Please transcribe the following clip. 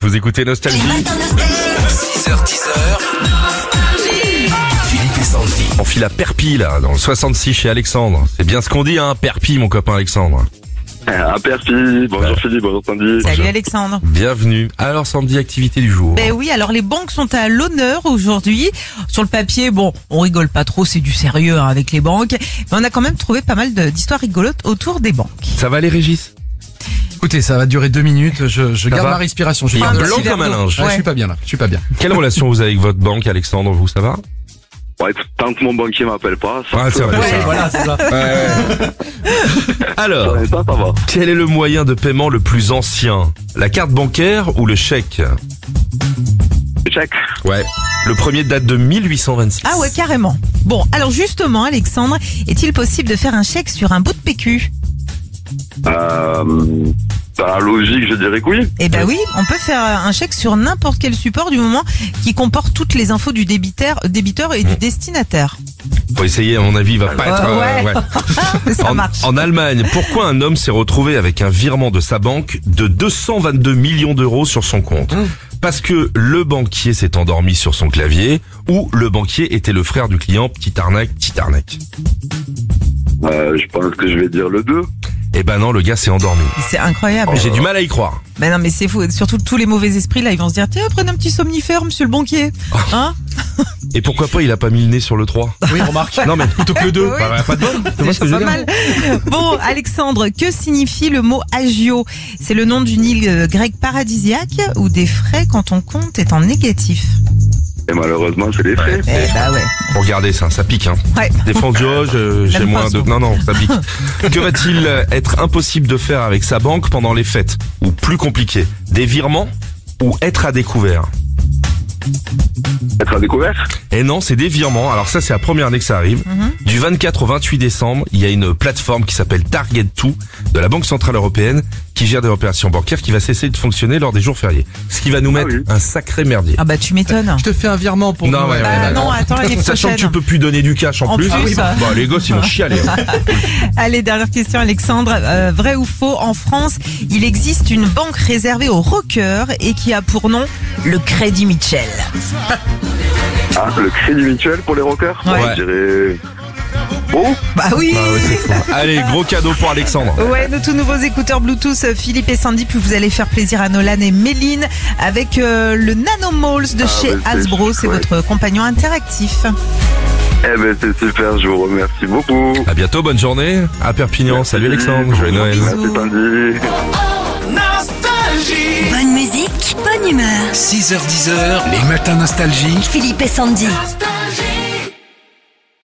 Vous écoutez Nostalgie. 6h10. Philippe et Sandy. On file à Perpy, là, dans le 66 chez Alexandre. C'est bien ce qu'on dit, hein, Perpy, mon copain Alexandre. À Perpy, bonjour Philippe, bonjour Sandy. Salut Alexandre. Bienvenue. Alors, Sandy, activité du jour. Ben oui, alors les banques sont à l'honneur aujourd'hui. Sur le papier, bon, on rigole pas trop, c'est du sérieux hein, avec les banques. Mais on a quand même trouvé pas mal d'histoires rigolotes autour des banques. Ça va les Régis? Écoutez, ça va durer 2 minutes, je garde va ma respiration. Je Il est garde blanc le comme un linge. Je suis pas bien là, je suis pas bien. Quelle relation vous avez avec votre banque, Alexandre, vous, ça va? Ouais, tant que mon banquier m'appelle pas, ça, Ouais, c'est vrai. Ouais, voilà, c'est ça. Alors, ça va. quel est le moyen de paiement le plus ancien? La carte bancaire ou le chèque? Check. Ouais. Le premier date de 1826. Ah ouais, carrément. Bon, alors justement, Alexandre, est-il possible de faire un chèque sur un bout de PQ? Par logique, je dirais que oui. Eh ben oui, on peut faire un chèque sur n'importe quel support du moment qui comporte toutes les infos du débiteur et du destinataire. Faut essayer, à mon avis, il va pas être... ouais. Ça marche. En Allemagne, pourquoi un homme s'est retrouvé avec un virement de sa banque de 222 millions d'euros sur son compte? Parce que le banquier s'est endormi sur son clavier ou le banquier était le frère du client, petite arnaque. Je pense que je vais dire le 2. Eh ben non, le gars s'est endormi. C'est incroyable. J'ai du mal à y croire. Ben non, mais c'est fou. Surtout tous les mauvais esprits, là, ils vont se dire, tiens, prenez un petit somnifère, monsieur le banquier. Hein? Et pourquoi pas il a pas mis le nez sur le 3? Oui, remarque. Non mais plutôt que le 2. Oui. Bah, pas de bol. Tu vois ce que je veux Pas dire? mal. Bon, Alexandre, que signifie le mot agio? C'est le nom d'une île grecque paradisiaque où des frais quand on compte est en négatif. Et malheureusement, c'est les frais. Eh bah ouais. Regardez ça pique, hein. Ouais. Défense j'ai J'aime moins pas de... ça. Non, ça pique. Que va-t-il être impossible de faire avec sa banque pendant les fêtes? Ou plus compliqué, des virements ou être à découvert? Être à découvert. Et non, c'est des virements. Alors ça, c'est la première année que ça arrive. Du 24 au 28 décembre, il y a une plateforme qui s'appelle Target2 de la Banque Centrale Européenne qui gère des opérations bancaires qui va cesser de fonctionner lors des jours fériés. Ce qui va nous mettre oui. un sacré merdier. Ah bah tu m'étonnes. Je te fais un virement pour Non, nous. ouais, Bah non, attends l'année Sachant que prochaine. tu peux plus donner du cash en En plus. plus, Bah, les gosses, ils vont chialer. Hein. Allez, dernière question Alexandre. Vrai ou faux, en France, il existe une banque réservée aux rockers et qui a pour nom le Crédit Mitchell. Ah, le crédit mutuel pour les rockers. Ouais. Je dirais... Oh, Bah oui. Ah ouais, c'est fou. Allez, gros cadeau pour Alexandre. Ouais, de tous nouveaux écouteurs Bluetooth Philippe et Sandy, puis vous allez faire plaisir à Nolan et Méline avec le Nanomalls de chez ouais, c'est Hasbro, c'est chouette. votre compagnon interactif. eh ben c'est super, je vous remercie beaucoup. À bientôt, bonne journée. À Perpignan. Salut Alexandre. Joyeux Noël. Bisous. Merci Sandy. Nostalgie. Bonne musique, bonne humeur. 6h10, les matins nostalgie. Philippe et Sandy. Nostalgie.